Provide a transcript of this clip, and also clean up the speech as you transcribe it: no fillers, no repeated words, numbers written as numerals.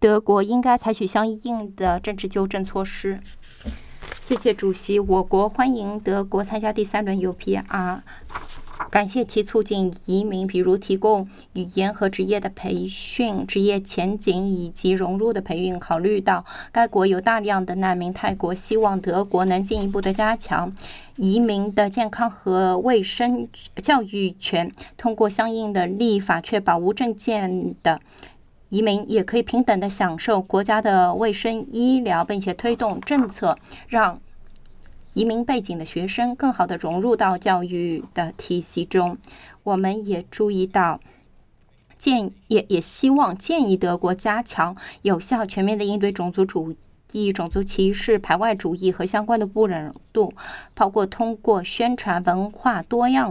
德国应该采取相应的政治纠正措施。谢谢主席，我国欢迎德国参加第3轮 UPR， 感谢其促进移民，比如提供语言和职业的培训、职业前景以及融入的培训。考虑到该国有大量的难民，泰国希望德国能进一步的加强移民的健康和卫生教育权，通过相应的立法确保无证件的移民也可以平等地享受国家的卫生医疗，并且推动政策，让移民背景的学生更好地融入到教育的体系中。我们也注意到，也希望建议德国加强有效全面的应对种族主义、种族歧视、排外主义和相关的不忍度，包括通过宣传文化多样